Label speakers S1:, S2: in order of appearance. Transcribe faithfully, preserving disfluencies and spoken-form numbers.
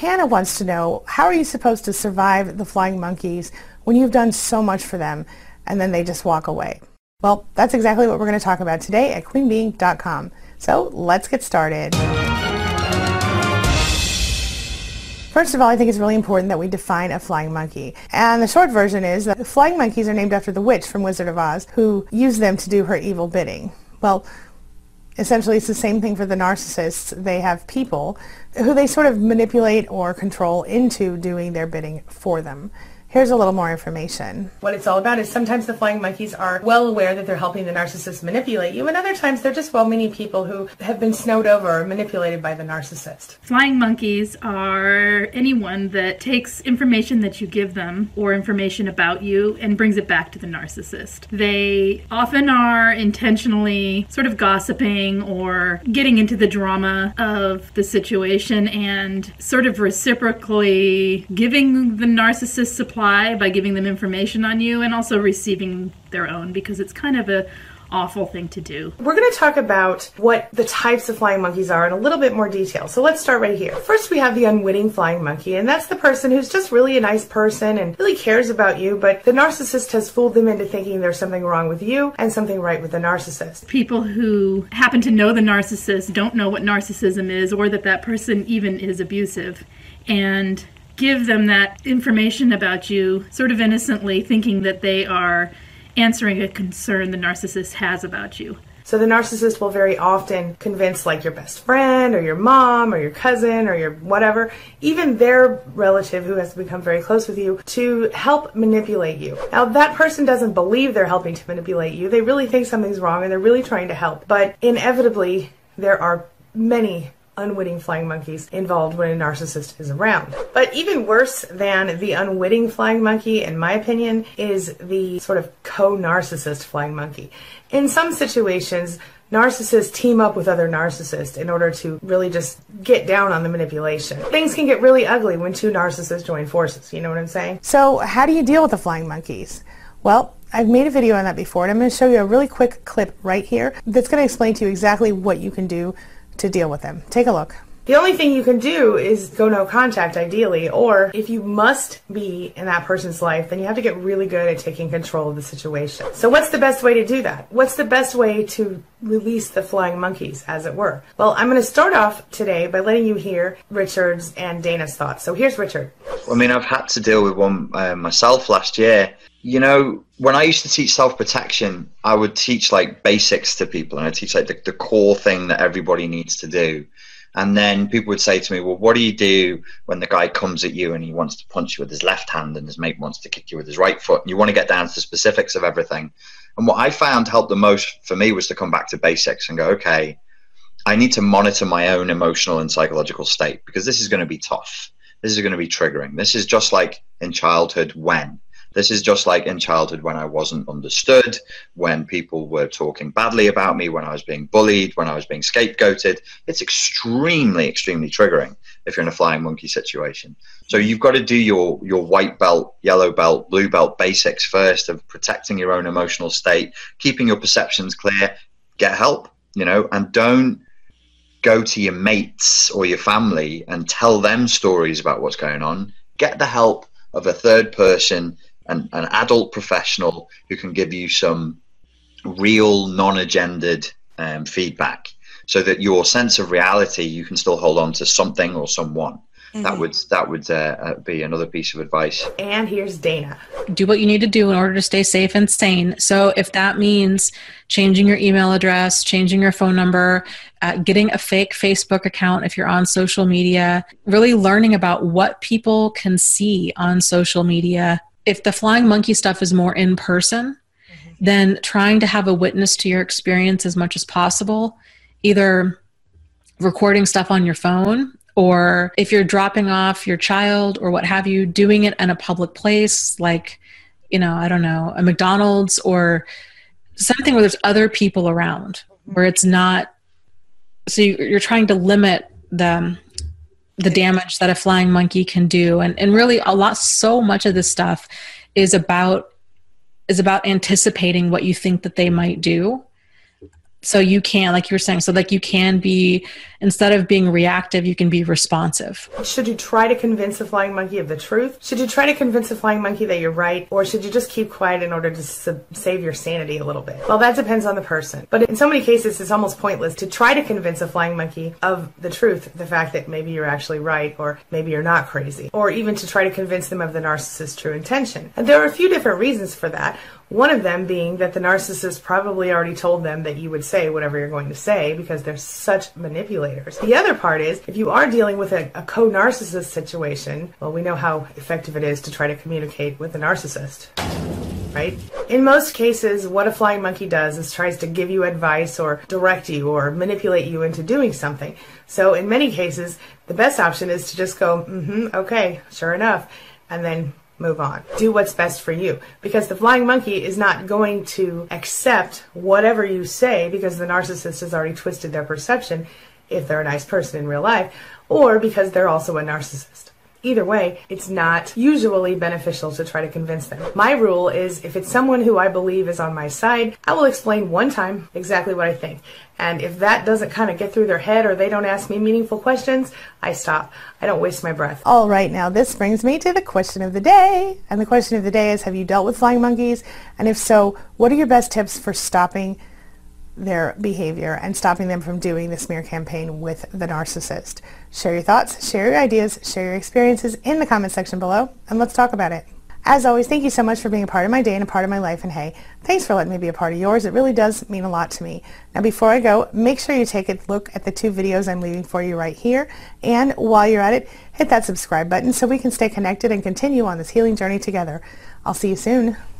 S1: Hannah wants to know, how are you supposed to survive the flying monkeys when you've done so much for them and then they just walk away? Well, that's exactly what we're going to talk about today at queen bee dot com. So let's get started. First of all, I think it's really important that we define a flying monkey. And the short version is that the flying monkeys are named after the witch from Wizard of Oz, who used them to do her evil bidding. Well, essentially it's the same thing for the narcissists. They have people who they sort of manipulate or control into doing their bidding for them. Here's a little more information. What it's all about is sometimes the flying monkeys are well aware that they're helping the narcissist manipulate you, and other times they're just well-meaning people who have been snowed over or manipulated by the narcissist.
S2: Flying monkeys are anyone that takes information that you give them or information about you and brings it back to the narcissist. They often are intentionally sort of gossiping or getting into the drama of the situation and sort of reciprocally giving the narcissist supply by giving them information on you and also receiving their own, because it's kind of a awful thing to do.
S1: We're going to talk about what the types of flying monkeys are in a little bit more detail. So let's start right here. First, we have the unwitting flying monkey, and that's the person who's just really a nice person and really cares about you, but the narcissist has fooled them into thinking there's something wrong with you and something right with the narcissist.
S2: People who happen to know the narcissist don't know what narcissism is or that that person even is abusive, and give them that information about you sort of innocently, thinking that they are answering a concern the narcissist has about you.
S1: So the narcissist will very often convince like your best friend or your mom or your cousin or your whatever, even their relative who has become very close with you, to help manipulate you. Now that person doesn't believe they're helping to manipulate you. They really think something's wrong and they're really trying to help. But inevitably there are many unwitting flying monkeys involved when a narcissist is around. But even worse than the unwitting flying monkey, in my opinion, is the sort of co-narcissist flying monkey. In some situations, narcissists team up with other narcissists in order to really just get down on the manipulation. Things can get really ugly when two narcissists join forces, you know what I'm saying? So how do you deal with the flying monkeys? Well, I've made a video on that before, and I'm going to show you a really quick clip right here that's going to explain to you exactly what you can do to deal with them. Take a look. The only thing you can do is go no contact, ideally, or if you must be in that person's life, then you have to get really good at taking control of the situation. So what's the best way to do that? What's the best way to release the flying monkeys, as it were? Well, I'm going to start off today by letting you hear Richard's and Dana's thoughts. So here's Richard.
S3: I mean, I've had to deal with one uh, myself last year. You know, when I used to teach self-protection, I would teach like basics to people, and I teach like the, the core thing that everybody needs to do. And then people would say to me, well, what do you do when the guy comes at you and he wants to punch you with his left hand and his mate wants to kick you with his right foot? And you want to get down to the specifics of everything. And what I found helped the most for me was to come back to basics and go, okay, I need to monitor my own emotional and psychological state, because this is going to be tough. This is going to be triggering. This is just like in childhood when. This is just like in childhood when I wasn't understood, when people were talking badly about me, when I was being bullied, when I was being scapegoated. It's extremely, extremely triggering if you're in a flying monkey situation. So you've got to do your, your white belt, yellow belt, blue belt basics first of protecting your own emotional state, keeping your perceptions clear, get help, you know, and don't go to your mates or your family and tell them stories about what's going on. Get the help of a third person, An, an adult professional who can give you some real non-agendered um, feedback, so that your sense of reality, you can still hold on to something or someone. Mm-hmm. That would that would uh, be another piece of advice.
S1: And here's Dana.
S4: Do what you need to do in order to stay safe and sane. So if that means changing your email address, changing your phone number, uh, getting a fake Facebook account if you're on social media, really learning about what people can see on social media. If the flying monkey stuff is more in person, mm-hmm. then trying to have a witness to your experience as much as possible, either recording stuff on your phone, or if you're dropping off your child or what have you, doing it in a public place like, you know, I don't know, a McDonald's or something where there's other people around, where it's not, so you're trying to limit the the damage that a flying monkey can do. And and really a lot, so much of this stuff is about, is about anticipating what you think that they might do. So you can, like you were saying, so like you can be, instead of being reactive, you can be responsive.
S1: Should you try to convince the flying monkey of the truth? Should you try to convince the flying monkey that you're right? Or should you just keep quiet in order to sub- save your sanity a little bit? Well, that depends on the person. But in so many cases, it's almost pointless to try to convince a flying monkey of the truth, the fact that maybe you're actually right, or maybe you're not crazy, or even to try to convince them of the narcissist's true intention. And there are a few different reasons for that. One of them being that the narcissist probably already told them that you would say whatever you're going to say because they're such manipulators. The other part is, if you are dealing with a, a co-narcissist situation, well, we know how effective it is to try to communicate with a narcissist, right? In most cases, what a flying monkey does is tries to give you advice or direct you or manipulate you into doing something. So in many cases, the best option is to just go, mm-hmm, okay, sure enough, and then move on. Do what's best for you, because the flying monkey is not going to accept whatever you say because the narcissist has already twisted their perception if they're a nice person in real life, or because they're also a narcissist. Either way, it's not usually beneficial to try to convince them. My rule is, if it's someone who I believe is on my side, I will explain one time exactly what I think. And if that doesn't kind of get through their head, or they don't ask me meaningful questions, I stop. I don't waste my breath. All right, now this brings me to the question of the day. And the question of the day is, have you dealt with flying monkeys? And if so, what are your best tips for stopping their behavior and stopping them from doing the smear campaign with the narcissist? Share your thoughts, share your ideas, share your experiences in the comment section below, and let's talk about it. As always, thank you so much for being a part of my day and a part of my life, and hey, thanks for letting me be a part of yours. It really does mean a lot to me. Now, before I go, make sure you take a look at the two videos I'm leaving for you right here, and while you're at it, hit that subscribe button so we can stay connected and continue on this healing journey together. I'll see you soon.